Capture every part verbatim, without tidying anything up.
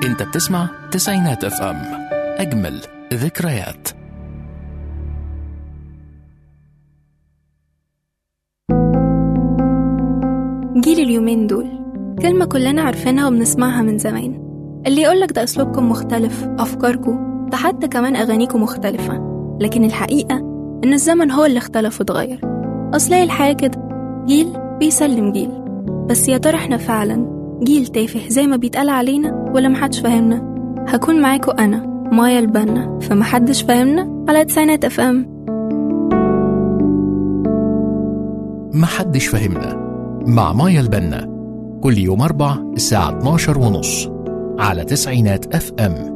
انت بتسمع تسعينات اف ام، اجمل ذكريات. جيل اليومين دول كلمة كلنا عارفينها وبنسمعها من زمان، اللي يقولك ده أسلوبكم مختلف، أفكاركم، ده حتى كمان أغانيكم مختلفة. لكن الحقيقة إن الزمن هو اللي اختلف وتغير. أصل هي الحياة كده، جيل بيسلم جيل. بس يا ترى احنا فعلا جيل تافه زي ما بيتقال علينا ولا محدش فاهمنا؟ هكون معاكو أنا مايا البنا فمحدش فاهمنا على تسعينات اف ام. محدش فاهمنا مع مايا البنا، كل يوم أربع الساعة اتناشر ونص على تسعينات اف ام.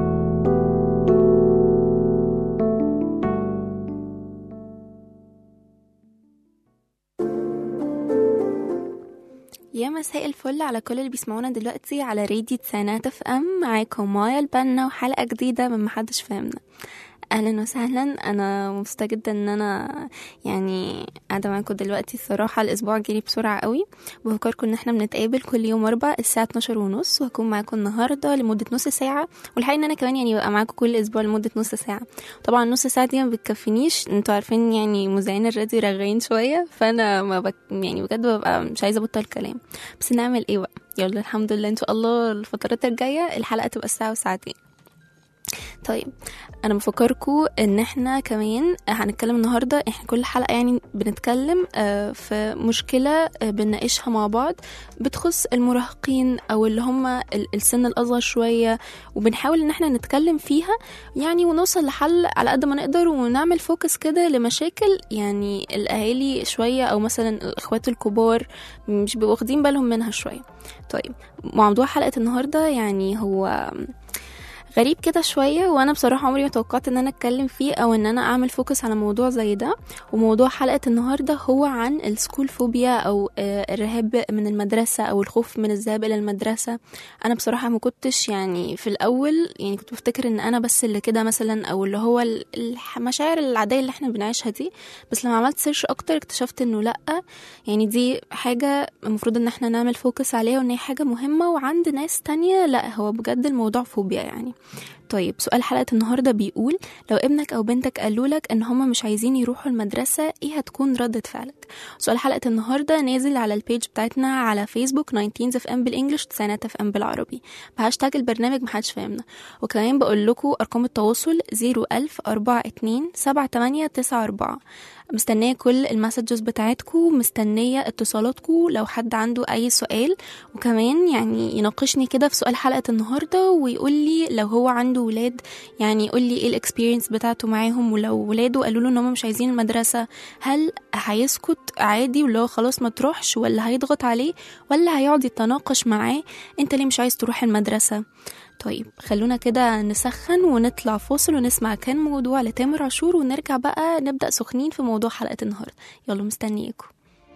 يا مساء الفل على كل اللي بيسمعونا دلوقتي على راديو تسعينات اف ام. معاكم مايا البنا وحلقة جديدة من محدش فاهمنا. اهلا وسهلا، انا مبسوطه جدا ان انا يعني قاعده معاكم دلوقتي. الصراحه الاسبوع جري بسرعه قوي. بفكركم ان احنا بنتقابل كل يوم اربع الساعه اتناشر ونص، وهكون معاكم النهارده لمده نص ساعه. والحقيقه ان انا كمان يعني ببقى معاكم كل اسبوع لمده نص ساعه. طبعا نص ساعه دي ما بتكفينيش، انتوا عارفين يعني مذيعين الراديو رغاين شويه، فانا ما بك يعني بجد ببقى مش عايزه ابطل كلام. بس نعمل ايه بقى؟ يلا الحمد لله ان شاء الله الفترات الجايه الحلقه تبقى ساعه وساعتين. طيب انا بفكركم ان احنا كمان هنتكلم النهارده. احنا كل حلقه يعني بنتكلم في مشكله بنناقشها مع بعض بتخص المراهقين او اللي هم السن الاصغر شويه، وبنحاول ان احنا نتكلم فيها يعني ونوصل لحل على قد ما نقدر، ونعمل فوكس كده لمشاكل يعني الاهالي شويه او مثلا الاخوات الكبار مش بيبقوا واخدين بالهم منها شويه. طيب موضوع حلقه النهارده يعني هو غريب كده شوية، وانا بصراحة عمري ما توقعت ان انا اتكلم فيه او ان انا اعمل فوكس على موضوع زي ده. وموضوع حلقة النهاردة هو عن السكول فوبيا او الرهاب من المدرسة او الخوف من الذهاب الى المدرسة. انا بصراحة ما كنتش يعني في الاول يعني كنت بفتكر ان انا بس اللي كده مثلا، او اللي هو المشاعر العادية اللي احنا بنعيشها دي. بس لما عملت سيرش اكتر اكتشفت انه لا، يعني دي حاجة المفروض ان احنا نعمل فوكس عليها، وان هي حاجة مهمة، وعند ناس تانية لا هو بجد الموضوع فوبيا يعني. طيب سؤال حلقة النهاردة بيقول: لو ابنك أو بنتك قالولك إن هما مش عايزين يروحوا المدرسة، إيه هتكون ردة فعلك؟ سؤال حلقة النهاردة نازل على البيج بتاعتنا على فيسبوك تسعتاشر اف ام بالإنجلش تسعينات اف ام بالعربي بهاشتاج البرنامج محدش فاهمنا. وكمان بقول لكم أرقام التواصل زيرو ألف أربعة اتنين سبعة تمانية تسعة أربعة. مستنية كل المسجز بتاعتكم، مستنية اتصالاتكم لو حد عنده أي سؤال، وكمان يعني يناقشني كده في سؤال حلقة النهاردة ويقول لي لو هو عنده ولاد يعني يقول لي ايه الاكسبيرينس بتاعته معاهم، ولو ولاده قالوا له ان هم مش عايزين المدرسة هل هيسكت عادي ولو خلاص ما تروحش، ولا هيضغط عليه، ولا هيقعد يتناقش معاه انت ليه مش عايز تروح المدرسة؟ طيب خلونا كده نسخن ونطلع فاصل ونسمع كان موضوع لتامر عاشور، ونرجع بقى نبدأ سخنين في موضوع حلقة النهاردة. يلا مستنيكم.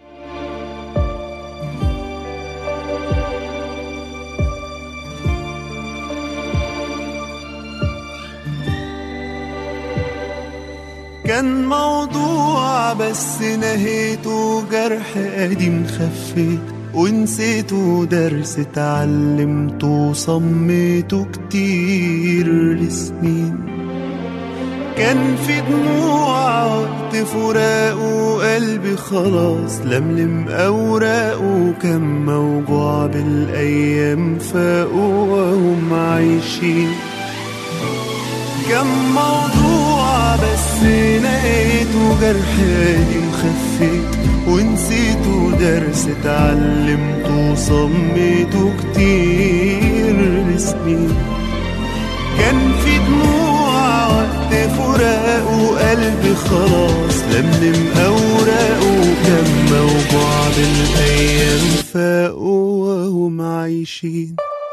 كان موضوع بس نهيته جرح قديم خفيت ونسيته، درس اتعلمته صميته كتير لسنين. كان في دموع وقت فراقه، قلبي خلاص لملم أوراقه، كان موجوع بالأيام فاقوا وهم عايشين. كان موضوع بس نهيته جرح قديم خفيت ونسيته، درس اتعلمته صميته كتير لسنين. كان في دموع وقت فراقه، قلبي خلاص لملم أوراقه، كان موجوع بالأيام فاقوا وهم عايشين.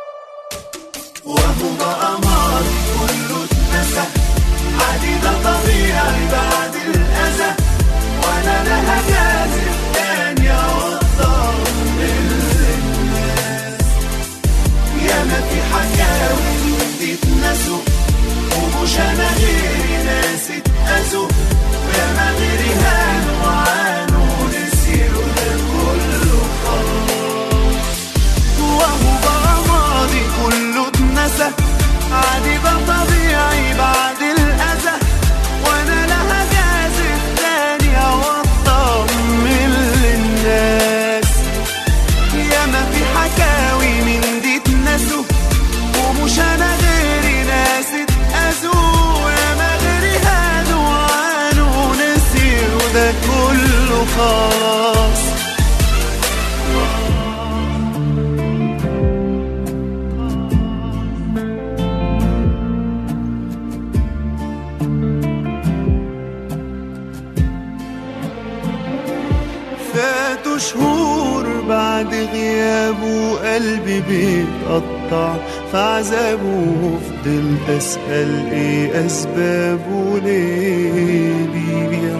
وهو بقى ماضي كله اتنسى، عادي ده طبيعي بعد الأذى، وانا لا هجازف تاني اوضح للناس. ياما في حكاوي تتنسوا، ومش انا غيري ناس اتأذوا، وياما غيري هانوا وعانوا نسيروا ده كله خلاص. وهو بقى ماضي كله اتنسى، بعد غيابه قلبي بيتقطع في عذابه، فضلت أسأل ايه أسبابه ليه بيبيع.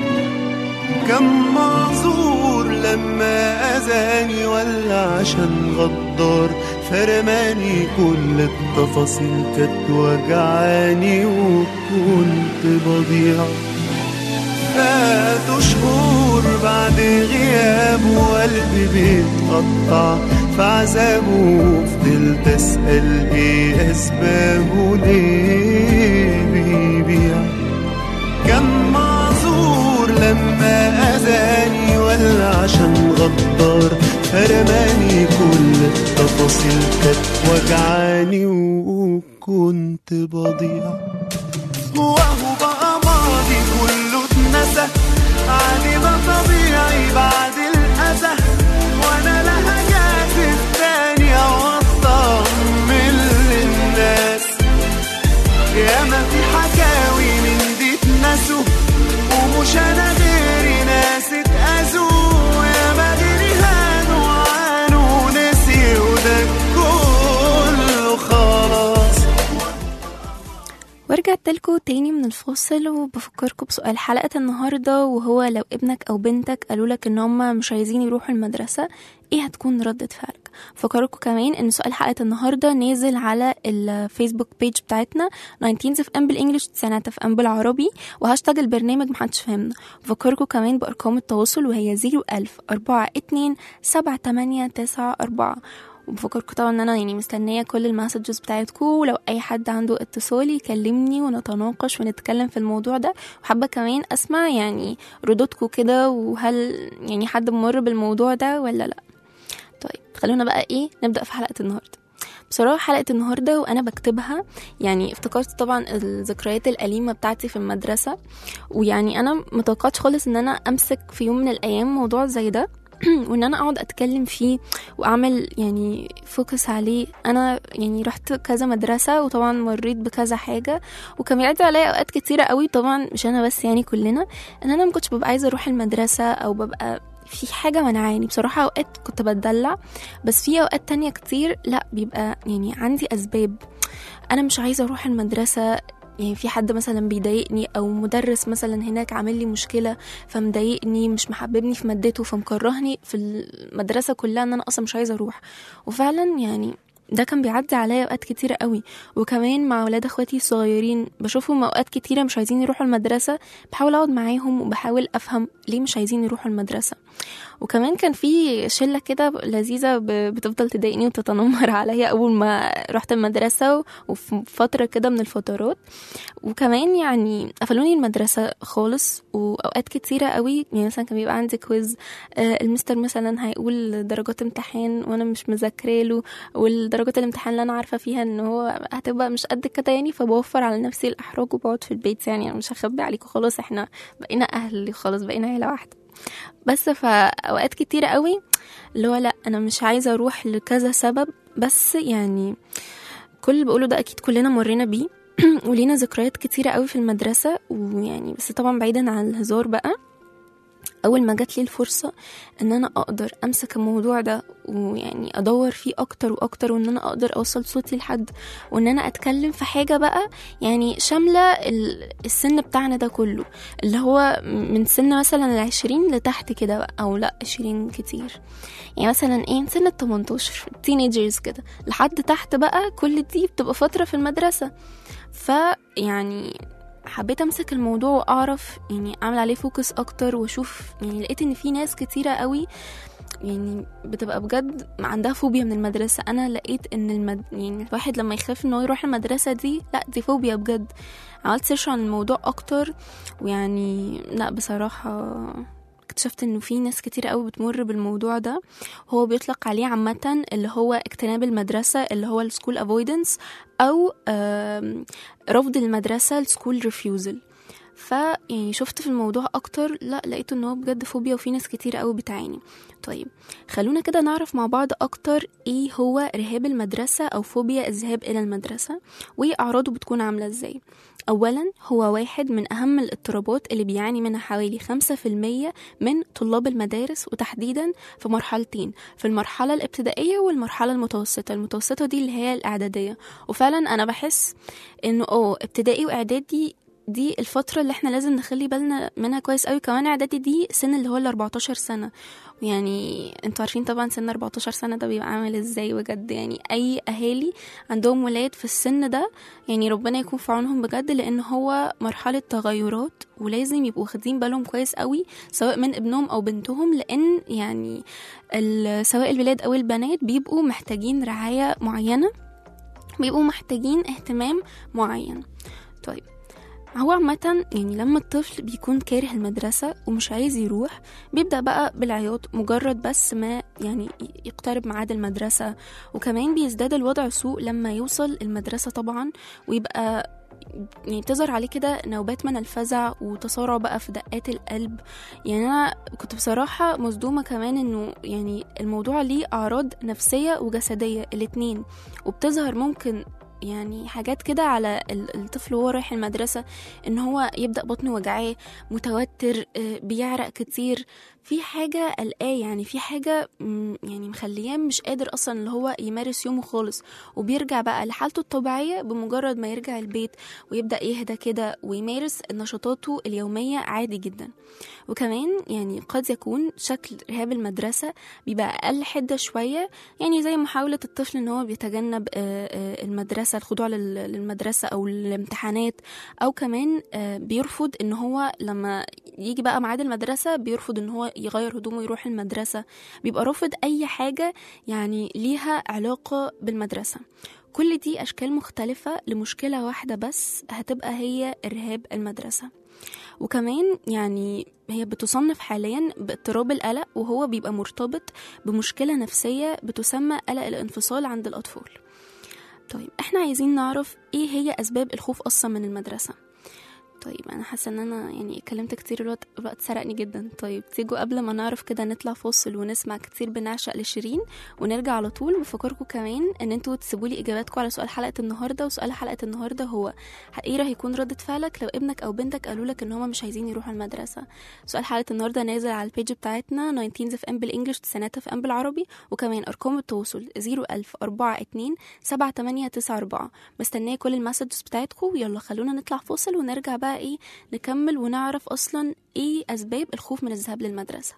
كم معذور لما أذاني ولا عشان غدار، فرماني كل التفاصيل كانت وجعاني وكنت بضيع. فاتوا شهور بعد غيابه وقلبي بيتقطع في عذابه، فضلت أسأل ايه أسبابه ليه بيبيع. كم معذور لما أذاني ولا عشان غدار، فرماني كل التفاصيل كانت وجعاني وكنت بضيع. وهو بقى ماضي كله اتنسى، عادي ده طبيعي بعد الأذى، وانا لا هجازف تاني او اطمن للناس. ياما في حكاوي من دي اتنسوا، ومش انا غيري ناس اتأذوا، ياما غيري هانوا عانوا ونسي وده كله خلاص. ورجعت لكم تاني من الفاصل وبفكركم بسؤال حلقة النهاردة، وهو لو ابنك أو بنتك قالوا لك إن هم مش عايزين يروحوا المدرسة، إيه هتكون ردة فعلك؟ فكركم كمان إن سؤال حلقة النهاردة نازل على الفيسبوك بيج بتاعتنا ناينتين اف ام بالإنجليش تسعينات اف ام بالعربي، وهاشتاج البرنامج محدش فهمنا. فكركم كمان بأرقام التواصل وهي زيرو ألف أربعة اتنين سبعة تمانية تسعة أربعة. وبفكركم طبعا ان انا يعني مستنيه كل المسجز بتاعتكم، ولو اي حد عنده اتصال يكلمني ونتناقش ونتكلم في الموضوع ده، وحابه كمان اسمع يعني ردودكم كده، وهل يعني حد مر بالموضوع ده ولا لا. طيب خلونا بقى ايه نبدا في حلقه النهارده. بصراحه حلقه النهارده وانا بكتبها يعني افتكرت طبعا الذكريات الاليمه بتاعتي في المدرسه، ويعني انا متوقعتش خالص ان انا امسك في يوم من الايام موضوع زي ده وان انا اقعد اتكلم فيه واعمل يعني فوكس عليه. انا يعني رحت كذا مدرسة وطبعا مريت بكذا حاجة، وكان بيعدي عليا اوقات كتيرة قوي، طبعا مش انا بس يعني كلنا، ان انا ما كنتش ببقى عايزة اروح المدرسة او ببقى في حاجة منعاني. بصراحة اوقات كنت بتدلع، بس في اوقات تانية كتير لا، بيبقى يعني عندي اسباب انا مش عايزة اروح المدرسة. يعني في حد مثلا بيضايقني، او مدرس مثلا هناك عامل لي مشكله فمضايقني، مش محببني في مادته فمكرهني في المدرسه كلها ان انا اصلا مش عايزه اروح. وفعلا يعني ده كان بيعدي عليا اوقات كتيره قوي. وكمان مع ولاد اخواتي الصغيرين بشوفهم اوقات كتيره مش عايزين يروحوا المدرسه، بحاول اقعد معاهم وبحاول افهم ليه مش عايزين يروحوا المدرسه. وكمان كان في شله كده لذيذه بتفضل تضايقني وتتنمر عليا اول ما رحت المدرسه وفي فتره كده من الفترات. وكمان يعني قفلوني المدرسه خالص، واوقات كتيره قوي يعني مثلا كان بيبقى عندي كويز، آه المستر مثلا هيقول درجات امتحان وانا مش مذاكره له، والدرجات الامتحان اللي انا عارفه فيها ان هو هتبقى مش قد كده يعني، فبوفر على نفسي الاحراج وبقعد في البيت. يعني انا مش هخبي عليكم، خلاص احنا بقينا اهل، خلاص بقينا عيله واحده. بس فاوقات كتيره قوي اللي هو لا انا مش عايزه اروح لكذا سبب، بس يعني كل اللي بقوله ده اكيد كلنا مرينا بيه ولينا ذكريات كتيره قوي في المدرسه. ويعني بس طبعا بعيدا عن الهزار بقى، اول ما جات لي الفرصه ان انا اقدر امسك الموضوع ده ويعني ادور فيه اكتر واكتر، وان انا اقدر اوصل صوتي لحد، وان انا اتكلم في حاجه بقى يعني شامله السن بتاعنا ده كله، اللي هو من سن مثلا العشرين لتحت كده بقى، او لا عشرين كتير يعني مثلا ايه سن التمنتاشر تينيجرز كده لحد تحت بقى، كل دي بتبقى فتره في المدرسه. فيعني حبيت امسك الموضوع واعرف يعني اعمل عليه فوكس اكتر واشوف. يعني لقيت ان في ناس كتيرة قوي يعني بتبقى بجد عندها فوبيا من المدرسة. انا لقيت ان المد... يعني الواحد لما يخاف انه يروح المدرسة دي، لا دي فوبيا بجد. عملت سيرش عن الموضوع اكتر، ويعني لا بصراحة اكتشفت انه في ناس كتير قوي بتمر بالموضوع ده. هو بيطلق عليه عامة اللي هو اجتناب المدرسة، اللي هو السكول افويدنس، او رفض المدرسة السكول ريفيوزل. فيعني شفت في الموضوع اكتر، لا لقيت ان هو بجد فوبيا وفي ناس كتير قوي بتعاني. طيب خلونا كده نعرف مع بعض اكتر ايه هو رهاب المدرسة او فوبيا الذهاب الى المدرسة، وايه اعراضه بتكون عاملة ازاي. اولا هو واحد من اهم الاضطرابات اللي بيعاني منها حوالي خمسة في المية من طلاب المدارس، وتحديدا في مرحلتين، في المرحلة الابتدائية والمرحلة المتوسطة. المتوسطة دي اللي هي الاعدادية. وفعلا انا بحس انه اه ابتدائي واعدادي دي الفترة اللي احنا لازم نخلي بالنا منها كويس قوي. كمان اعدادي دي سن اللي هو ال أربعتاشر سنة، يعني انتوا عارفين طبعا سن أربعتاشر سنة ده بيبقى عامل ازاي بجد. يعني اي اهالي عندهم ولاد في السن ده يعني ربنا يكون في عونهم بجد، لان هو مرحلة تغيرات ولازم يبقوا واخدين بالهم كويس قوي سواء من ابنهم او بنتهم، لان يعني سواء الولاد او البنات بيبقوا محتاجين رعاية معينة، بيبقوا محتاجين اهتمام معين. طيب هو عامة يعني لما الطفل بيكون كاره المدرسة ومش عايز يروح، بيبدأ بقى بالعياط مجرد بس ما يعني يقترب ميعاد المدرسة. وكمان بيزداد الوضع سوء لما يوصل المدرسة طبعا، ويبقى يعني تظهر عليه كده نوبات من الفزع وتسارع بقى في دقات القلب. يعني أنا كنت بصراحة مصدومة كمان إنه يعني الموضوع ليه أعراض نفسية وجسدية الاتنين، وبتظهر ممكن يعني حاجات كده على الطفل وهو رايح المدرسة، ان هو يبدأ بطنه وجعاه، متوتر، بيعرق كتير، في حاجة قلقاه، يعني في حاجة يعني مخليه مش قادر اصلا اللي هو يمارس يومه خالص. وبيرجع بقى لحالته الطبيعية بمجرد ما يرجع البيت ويبدأ يهدى كده ويمارس نشاطاته اليومية عادي جدا. وكمان يعني قد يكون شكل رهاب المدرسة بيبقى أقل حدة شوية، يعني زي محاولة الطفل ان هو بيتجنب المدرسة، الخضوع للمدرسة او الامتحانات، او كمان بيرفض ان هو لما يجي بقى ميعاد المدرسة بيرفض ان هو يغير هدومه ويروح المدرسة، بيبقى رافض اي حاجة يعني ليها علاقة بالمدرسة. كل دي اشكال مختلفة لمشكلة واحدة بس هتبقى هي رهاب المدرسة. وكمان يعني هي بتصنف حاليا باضطراب القلق، وهو بيبقى مرتبط بمشكلة نفسية بتسمى قلق الانفصال عند الأطفال. طيب احنا عايزين نعرف ايه هي أسباب الخوف أصلا من المدرسة. طيب انا حاسه ان انا يعني اتكلمت كتير، الوقت الوقت سرقني جدا. طيب تيجوا قبل ما نعرف كده نطلع فاصل ونسمع كتير بنعشق لشيرين ونرجع على طول. بفكركم كمان ان انتوا تسيبوا لي اجاباتكم على سؤال حلقه النهارده، وسؤال حلقه النهارده هو ايه راح يكون ردة فعلك لو ابنك او بنتك قالوا لك ان هم مش عايزين يروحوا المدرسه. سؤال حلقه النهارده نازل على البيج بتاعتنا تسعتاشر اف ام بالانجلش وتسعينات اف ام بالعربي، وكمان ارقام التواصل صفر ألف أربعة اتنين سبعة تمانية تسعة أربعة. مستنيه كل المسجز بتاعتكم. يلا خلونا نطلع فاصل ونرجع بقى ايه نكمل ونعرف أصلا إيه أسباب الخوف من الذهاب للمدرسة.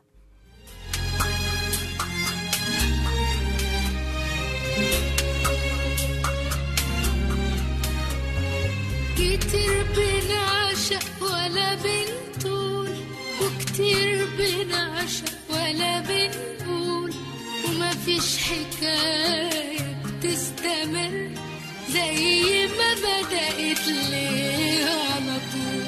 كتير بنعشق ولا بنطول، وكتير بنعشق ولا بنقول، وما فيش حكاية بتستمر زي ما بدأت ليه على طول.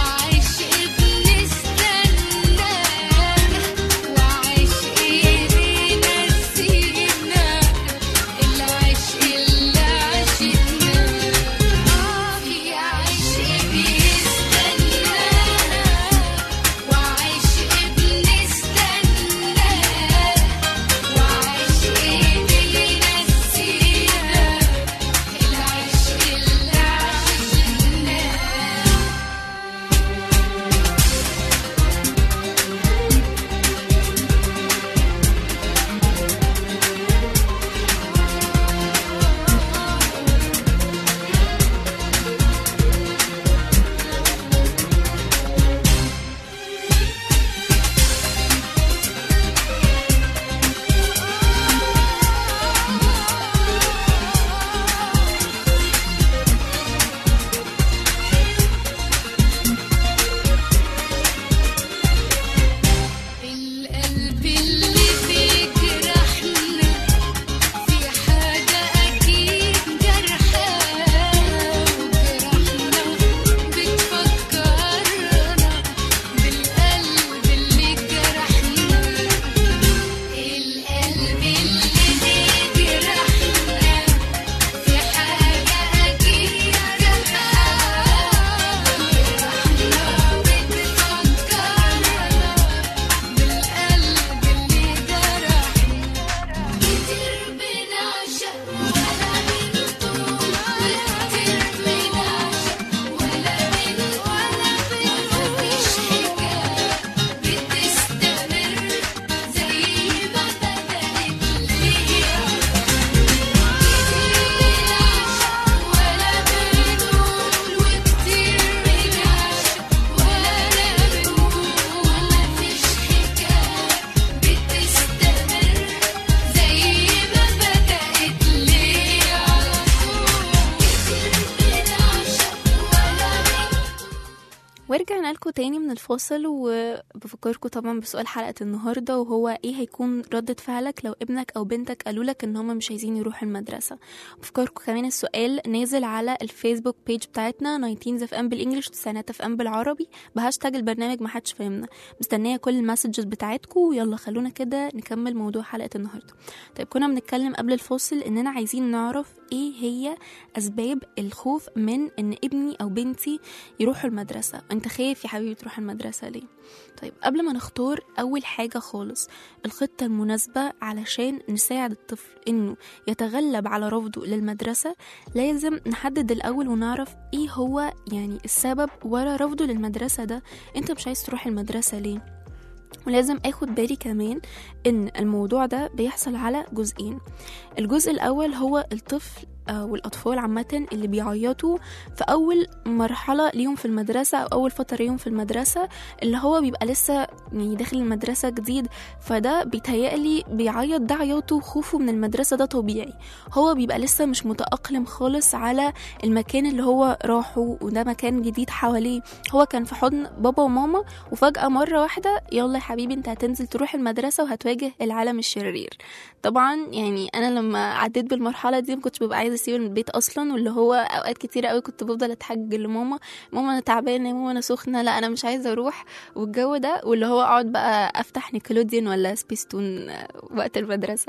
Yeah. ورجعنا لكم تاني من الفاصل، وبفكركم طبعا بسؤال حلقة النهاردة، وهو ايه هيكون ردة فعلك لو ابنك او بنتك قالوا لك ان هم مش عايزين يروحوا المدرسة. بفكركم كمان السؤال نازل على الفيسبوك بيج بتاعتنا ناينتينز اف ام بالانجلش وتسعينات اف ام بالعربي بهاشتاج البرنامج ما حدش فهمنا. مستنية كل المسجز بتاعتكم، ويلا خلونا كده نكمل موضوع حلقة النهاردة. طيب كنا بنتكلم قبل الفاصل اننا عايزين نعرف ايه هي اسباب الخوف من ان ابني او بنتي يروحوا المدرسة. انت خايف يا حبيبي تروح المدرسة ليه؟ طيب قبل ما نختار اول حاجة خالص الخطة المناسبة علشان نساعد الطفل انه يتغلب على رفضه للمدرسة، لازم نحدد الاول ونعرف ايه هو يعني السبب ورا رفضه للمدرسة ده. انت مش عايز تروح المدرسة ليه؟ ولازم اخد بالي كمان ان الموضوع ده بيحصل على جزئين. الجزء الاول هو الطفل والأطفال عامة اللي بيعيطوا في أول مرحلة ليهم في المدرسة أو أول فترة ليهم في المدرسة، اللي هو بيبقى لسه يعني داخل المدرسة جديد، فده بيتهيألي بيعيط، ده عياطه وخوفه من المدرسة ده طبيعي. هو بيبقى لسه مش متأقلم خالص على المكان اللي هو راحه، وده مكان جديد حواليه. هو كان في حضن بابا وماما، وفجأة مرة واحدة يلا يا حبيبي انت هتنزل تروح المدرسة وهتواجه العالم الشرير. طبعا يعني أنا لما عديت بالمرحلة دي مكنتش ببقى عايزة اسيب البيت اصلا، واللي هو اوقات كتيره قوي كنت بفضل اتحجج لماما، ماما انا تعبانه، ماما انا سخنه، لا انا مش عايزه اروح، والجو ده، واللي هو اقعد بقى افتح نيكلوديان ولا سبيستون وقت المدرسه.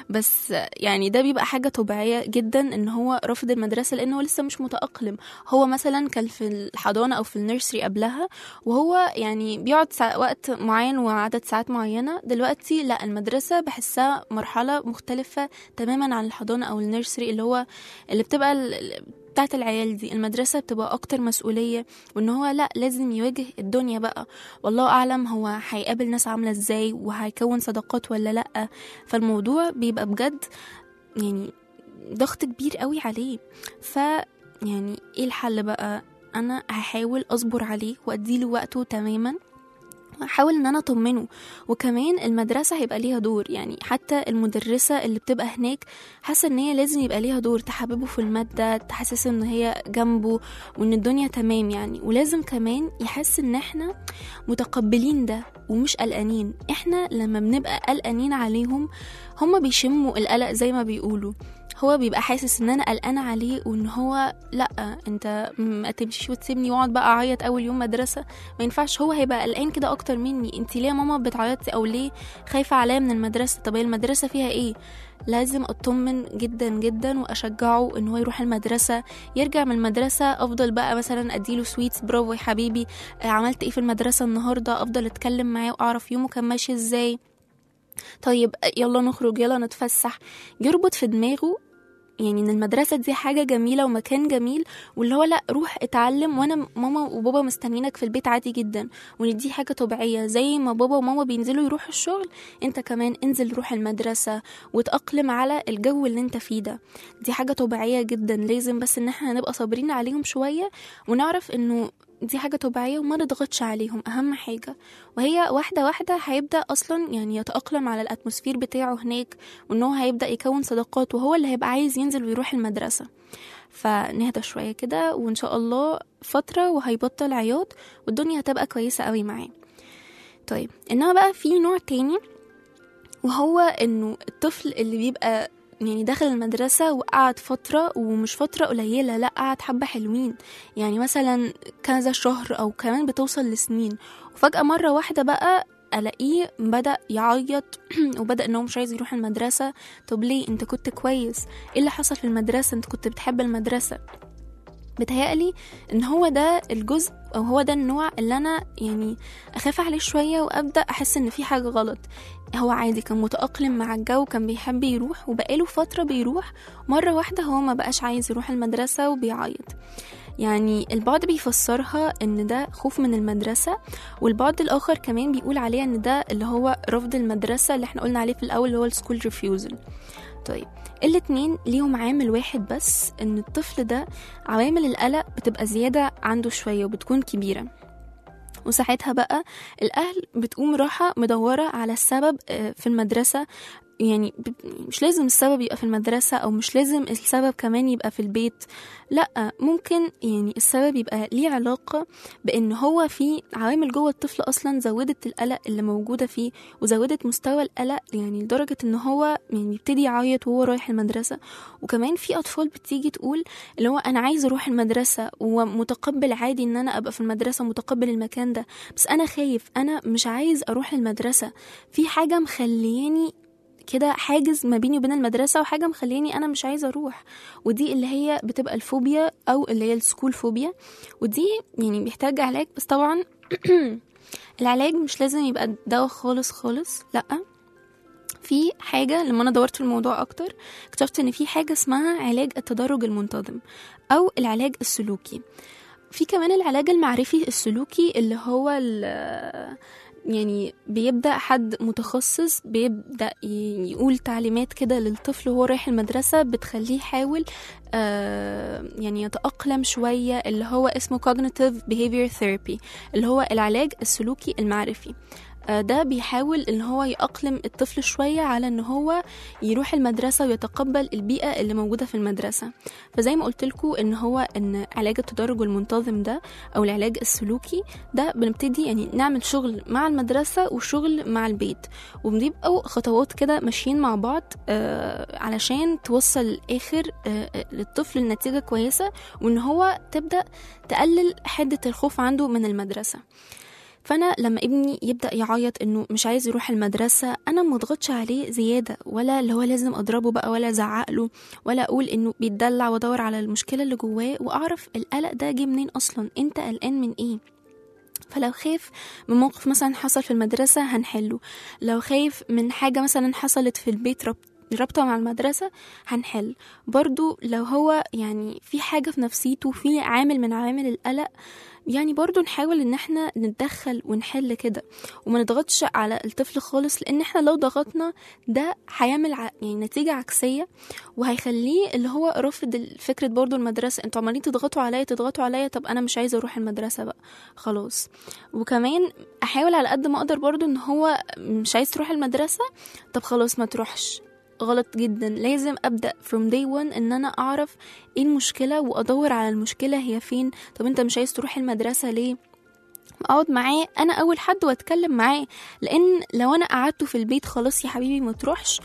بس يعني ده بيبقى حاجه طبيعيه جدا ان هو رافض المدرسه لانه لسه مش متاقلم. هو مثلا كان في الحضانه او في النيرسري قبلها، وهو يعني بيقعد وقت معين وعدد ساعات معينه. دلوقتي لا، المدرسه بحسها مرحله مختلفه تماما عن الحضانه او النيرسري اللي هو اللي بتبقى بتاعت العيال دي. المدرسة بتبقى أكتر مسؤولية، وإن هو لأ لازم يواجه الدنيا بقى، والله أعلم هو هيقابل ناس عاملة إزاي وهيكون صداقات ولا لأ. فالموضوع بيبقى بجد يعني ضغط كبير قوي عليه. ف يعني إيه الحل بقى؟ أنا هحاول أصبر عليه وأديله وقته تماما، احاول ان انا اطمنه. وكمان المدرسه هيبقى ليها دور، يعني حتى المدرسه اللي بتبقى هناك حاسه ان هي لازم يبقى ليها دور، تحببه في الماده، تحسسه ان هي جنبه وان الدنيا تمام يعني. ولازم كمان يحس ان احنا متقبلين ده ومش قلقانين. احنا لما بنبقى قلقانين عليهم هما بيشموا القلق زي ما بيقولوا، هو بيبقى حاسس ان انا قلقانه عليه، وان هو لا انت ما تمشيش وتسيبني واقعد بقى اعيط اول يوم مدرسه، ما ينفعش. هو هيبقى قلقان كده اكتر مني، انت ليه يا ماما بتعيطي او ليه خايفه عليا من المدرسه؟ طب المدرسه فيها ايه؟ لازم اطمن جدا جدا واشجعه ان هو يروح المدرسه. يرجع من المدرسه افضل بقى مثلا اديله سويتس، برافو يا حبيبي عملت ايه في المدرسه النهارده، افضل اتكلم معاه واعرف يومه كان ماشي ازاي. طيب يلا نخرج، يلا نتفسح. يربط في دماغه يعني ان المدرسة دي حاجة جميلة ومكان جميل، واللي هو لا روح اتعلم، وانا ماما وبابا مستنينك في البيت عادي جدا، وان دي حاجة طبيعية. زي ما بابا وماما بينزلوا يروحوا الشغل، انت كمان انزل روح المدرسة وتأقلم على الجو اللي انت فيه ده. دي حاجة طبيعية جدا، لازم بس ان احنا نبقى صابرين عليهم شوية ونعرف انه دي حاجة طبيعية وما نضغطش عليهم، أهم حاجة. وهي واحدة واحدة هيبدأ أصلا يعني يتأقلم على الأتموسفير بتاعه هناك، وأنه هيبدأ يكون صداقات، وهو اللي هيبقى عايز ينزل ويروح المدرسة. فنهدى شوية كده، وإن شاء الله فترة وهيبطل عياط والدنيا هتبقى كويسة قوي معاه. طيب إنما بقى في نوع تاني، وهو إنه الطفل اللي بيبقى يعني داخل المدرسة وقعد فترة، ومش فترة قليلة، لا قعد حبة حلوين، يعني مثلا كذا شهر أو كمان بتوصل لسنين، وفجأة مرة واحدة بقى ألاقيه بدأ يعيط وبدأ إنه مش عايز يروح المدرسة. طب ليه؟ انت كنت كويس، ايه اللي حصل في المدرسة؟ انت كنت بتحب المدرسة. بتهيألي ان هو ده الجزء او هو ده النوع اللي انا يعني اخاف عليه شوية، وابدأ احس ان في حاجة غلط. هو عادي كان متأقلم مع الجو، كان بيحب يروح وبقاله فترة بيروح، مرة واحدة هو ما بقاش عايز يروح المدرسة وبيعيط. يعني البعض بيفسرها ان ده خوف من المدرسة، والبعض الاخر كمان بيقول عليها ان ده اللي هو رفض المدرسة اللي احنا قلنا عليه في الاول اللي هو السكول ريفيوزل. طيب الاتنين ليهم عامل واحد بس، ان الطفل ده عوامل القلق بتبقى زيادة عنده شوية وبتكون كبيرة، وساعتها بقى الأهل بتقوم راحة مدورة على السبب في المدرسة يعني مش لازم السبب يبقى في المدرسة، أو مش لازم السبب كمان يبقى في البيت. لأ، ممكن يعني السبب يبقى ليه علاقة بأن هو في عوامل جوه الطفل أصلا زودت القلق اللي موجودة فيه، وزودت مستوى القلق يعني لدرجة أنه هو يعني يبتدي يعيط وهو رايح المدرسة. وكمان في أطفال بتيجي تقول اللي هو أنا عايز أروح المدرسة ومتقبل عادي أن أنا أبقى في المدرسة، متقبل المكان ده، بس أنا خايف، أنا مش عايز أروح المدرسة، في حاجة مخلياني كده، حاجز ما بيني وبين المدرسة، وحاجة مخليني أنا مش عايزة أروح. ودي اللي هي بتبقى الفوبيا أو اللي هي السكول فوبيا، ودي يعني بيحتاج علاج. بس طبعا العلاج مش لازم يبقى دواء خالص خالص، لأ. في حاجة لما أنا دورت في الموضوع أكتر اكتشفت إن في حاجة اسمها علاج التدرج المنتظم أو العلاج السلوكي. في كمان العلاج المعرفي السلوكي اللي هو يعني بيبدأ حد متخصص بيبدأ يقول تعليمات كده للطفل وهو رايح المدرسة بتخليه يحاول آه يعني يتأقلم شوية، اللي هو اسمه cognitive behavior therapy، اللي هو العلاج السلوكي المعرفي. ده بيحاول ان هو يأقلم الطفل شوية على ان هو يروح المدرسة ويتقبل البيئة اللي موجودة في المدرسة. فزي ما قلت لكم ان هو ان علاج التدرج المنتظم ده او العلاج السلوكي ده بنبتدي يعني نعمل شغل مع المدرسة وشغل مع البيت، وبنبقوا خطوات كده ماشيين مع بعض آه علشان توصل الاخر آه للطفل النتيجة كويسة، وان هو تبدأ تقلل حدة الخوف عنده من المدرسة. فأنا لما ابني يبدأ يعيط إنه مش عايز يروح المدرسة، أنا مضغطش عليه زيادة، ولا اللي هو لازم أضربه بقى ولا أزعقله ولا أقول إنه بيتدلع، وأدور على المشكلة اللي جواه وأعرف القلق ده جه منين أصلا، أنت قلقان من إيه. فلو خايف من موقف مثلا حصل في المدرسة هنحله، لو خايف من حاجة مثلا حصلت في البيت ربط ربطة مع المدرسة هنحل برضو. لو هو يعني في حاجة في نفسيته، في عامل من عوامل القلق، يعني برضو نحاول ان احنا نتدخل ونحل كده، وما نضغطش على الطفل خالص، لان احنا لو ضغطنا ده هيعمل ع... يعني نتيجة عكسية، وهيخليه اللي هو رافض فكرة برضو المدرسة. انتوا عمالين تضغطوا عليا تضغطوا عليا طب انا مش عايزة اروح المدرسة بقى خلاص. وكمان احاول على قد ما اقدر برضو ان هو مش عايز تروح المدرسة، طب خلاص ما تروحش، غلط جدا. لازم أبدأ from day one إن أنا أعرف إيه المشكلة وأدور على المشكلة هي فين. طب أنت مش عايز تروح المدرسة ليه؟ أقعد معاه أنا أول حد وأتكلم معاه، لأن لو أنا قعدته في البيت خلاص يا حبيبي ما تروحش،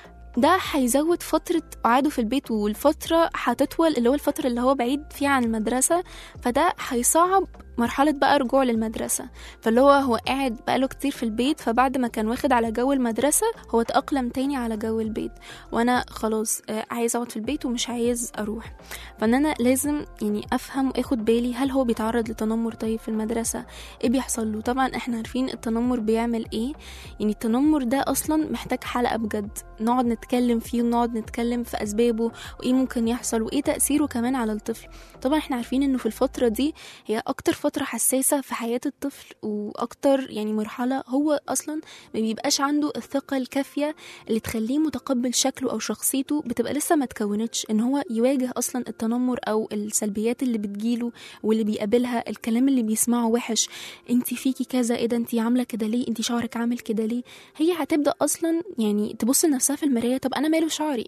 ده هيزود فترة قعاده في البيت، والفترة هتطول اللي هو الفترة اللي هو بعيد فيها عن المدرسة، فده هيصعب مرحلة بقى رجوع للمدرسة. فاللي هو هو قاعد بقاله كتير في البيت، فبعد ما كان واخد على جو المدرسة هو تأقلم تاني على جو البيت، وانا خلاص عايز اقعد في البيت ومش عايز اروح. فان انا لازم يعني افهم واخد بالي هل هو بيتعرض لتنمر طيب في المدرسة، ايه بيحصل له. طبعا احنا عارفين التنمر بيعمل ايه، يعني التنمر ده اصلا محتاج حلقة بجد نقعد نتكلم فيه، ونقعد نتكلم في اسبابه وايه ممكن يحصل وايه تأثيره كمان على الطفل. طبعا احنا عارفين انه في الفترة دي هي اكتر فترة حساسة في حياة الطفل، واكتر يعني مرحلة هو اصلا ما بيبقاش عنده الثقة الكافية اللي تخليه متقبل شكله او شخصيته، بتبقى لسه ما تكونتش ان هو يواجه اصلا التنمر او السلبيات اللي بتجيله واللي بيقابلها، الكلام اللي بيسمعه وحش، انتي فيكي كذا، ايه ده انتي عاملة كده ليه، انتي شعرك عامل كده ليه. هي هتبدأ اصلا يعني تبص لنفسها في المراية، طب انا ماله شعري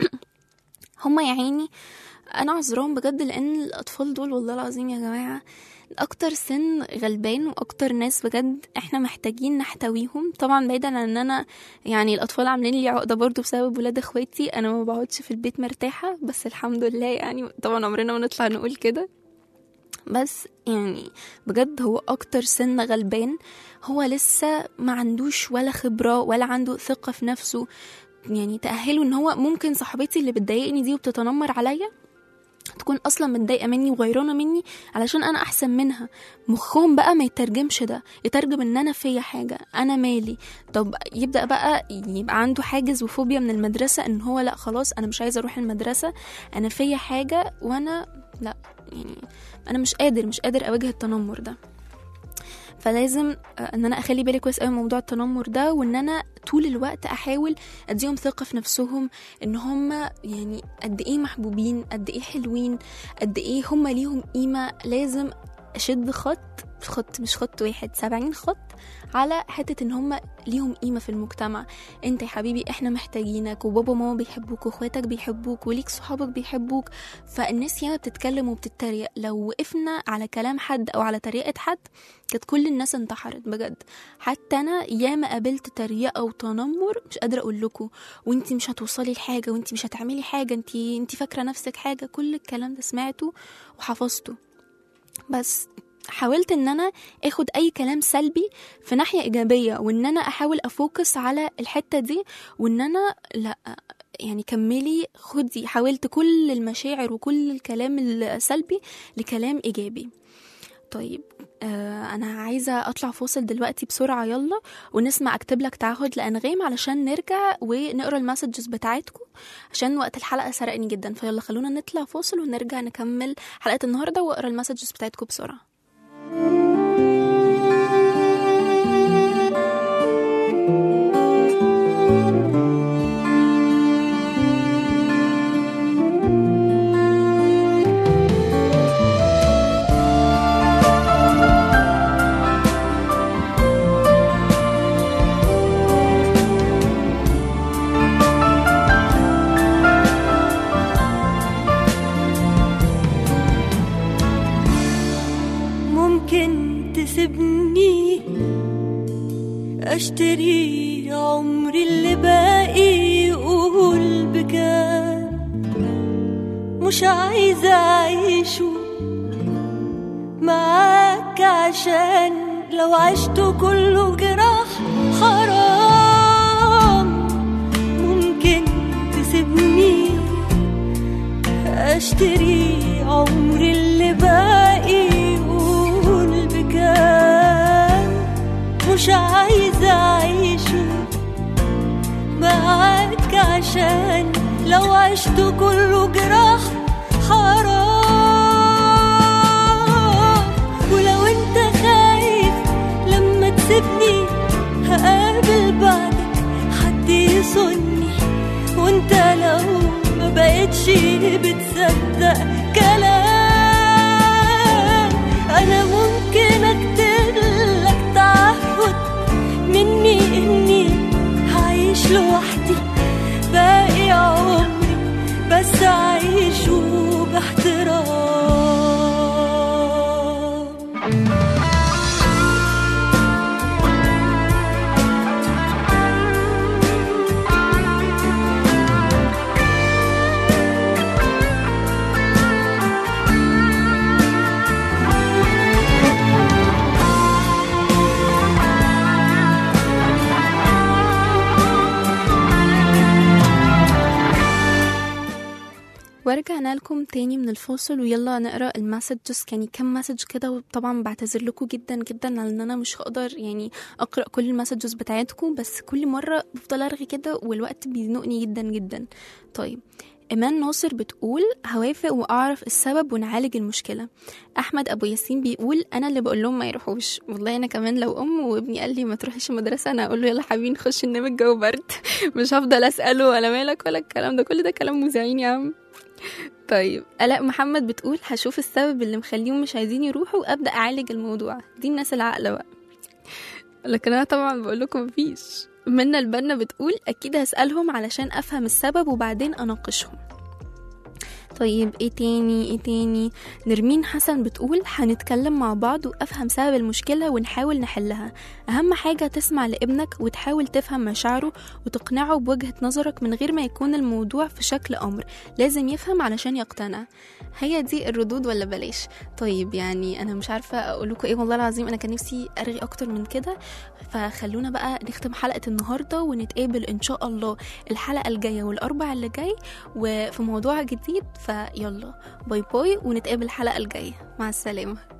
هما يا عيني انا عذران بجد، لان الاطفال دول والله العظيم يا جماعه اكتر سن غلبان، واكتر ناس بجد احنا محتاجين نحتويهم. طبعا بعيدا عن ان انا يعني الاطفال عاملين لي عقده برضو بسبب ولاد اخواتي، انا ما بقعدش في البيت مرتاحه، بس الحمد لله يعني طبعا عمرنا ما نطلع نقول كده، بس يعني بجد هو اكتر سن غلبان، هو لسه ما عندوش ولا خبره ولا عنده ثقه في نفسه يعني تأهله ان هو ممكن صاحبتي اللي بتضايقني دي وبتتنمر عليا تكون اصلا متضايقه مني وغيرانه مني علشان انا احسن منها. مخهم بقى ما يترجمش ده، يترجم ان انا فيا حاجه، انا مالي. طب يبدا بقى يبقى عنده حاجز وفوبيا من المدرسه، ان هو لا خلاص انا مش عايزه اروح المدرسه، انا فيا حاجه وانا لا يعني انا مش قادر مش قادر اواجه التنمر ده. فلازم ان انا اخلي بالي كويس قوي من موضوع التنمر ده، وان انا طول الوقت احاول اديهم ثقة في نفسهم، ان هم يعني قد ايه محبوبين، قد ايه حلوين، قد ايه هم ليهم قيمة. لازم اشد خط خط مش خط واحد، سبعين خط على حتة ان هم ليهم قيمة في المجتمع. انت يا حبيبي احنا محتاجينك، وبابا وماما بيحبوك، واخواتك بيحبوك، وليك صحابك بيحبوك. فالناس ياما بتتكلم وبتتريق، لو وقفنا على كلام حد او على طريقة حد كانت كل الناس انتحرت بجد. حتى انا ياما قابلت تريقة وتنمر مش قادرة اقول لكم، وانتي مش هتوصلي لحاجة، وانتي مش هتعملي حاجة، انتي انتي فاكرة نفسك حاجة. كل الكلام ده سمعته وحفظته، بس حاولت ان انا اخد اي كلام سلبي في ناحية ايجابية، وان انا احاول افوكس على الحتة دي، وان انا لا يعني كملي خدي. حاولت كل المشاعر وكل الكلام السلبي لكلام ايجابي. طيب آه انا عايزة اطلع فاصل دلوقتي بسرعة، يلا ونسمع اكتب لك تعهد لأنغام علشان نرجع ونقرأ المسجز بتاعتكم، عشان وقت الحلقة سرقني جدا. فيلا خلونا نطلع فاصل ونرجع نكمل حلقة النهاردة واقرأ المسجز بتاعتكم بسرعة. اشتري عمري اللي باقي، قول بكام مش عايزة اعيشه معاك، عشان لو عشته كله جراح حرام. ممكن تسيبني اشتري عمري اللي باقي، قول بكام مش عايزة اعيشه معاك، عشان لو عشته كله جراح حرام. ولو انت خايف لما تسيبني هقابل بعدك حد يصني، وانت لو ما بقتش بتصدق كلام، انا ممكن اكتب لك تعهد مني اني هعيش لوحدي باقي عمري، بس اعيشه باحترام. ورجعنا لكم تاني من الفاصل، ويلا نقرأ المسجز. يعني كم مسج كده، وطبعا بعتذر لكم جدا جدا على ان انا مش هقدر يعني اقرأ كل المسجز بتاعتكم، بس كل مرة بفضل ارغي كده والوقت بيزنقني جدا جدا. طيب إيمان ناصر بتقول هوافق وأعرف السبب ونعالج المشكلة. أحمد أبو ياسين بيقول أنا اللي بقول لهم ما يروحوش. والله أنا كمان لو أم وابني قال لي ما تروحيش المدرسة أنا أقول له يلا حبيبي نخش ننام الجو برد مش هفضل أسأله ولا مالك ولا الكلام ده، كل ده كلام مذيعين يا عم. طيب آلاء محمد بتقول هشوف السبب اللي مخليهم مش عايزين يروحوا وأبدأ أعالج الموضوع. دي الناس العاقلة بقى، لكن أنا طبعا بقول لكم مفيش. منى البنا بتقول أكيد هسألهم علشان أفهم السبب وبعدين أناقشهم. طيب ايه تاني ايه تاني نرمين حسن بتقول هنتكلم مع بعض وأفهم سبب المشكلة ونحاول نحلها. أهم حاجة تسمع لابنك وتحاول تفهم مشاعره وتقنعه بوجهة نظرك من غير ما يكون الموضوع في شكل أمر، لازم يفهم علشان يقتنع. هي دي الردود ولا بلاش؟ طيب يعني أنا مش عارفة أقولكوا ايه، والله العظيم أنا كان نفسي أرغي أكتر من كده. فخلونا بقى نختم حلقة النهاردة ونتقابل إن شاء الله الحلقة الجاية والأربع اللي جاي وفي موضوع جديد. فيلا باي باي ونتقابل الحلقة الجاية، مع السلامة.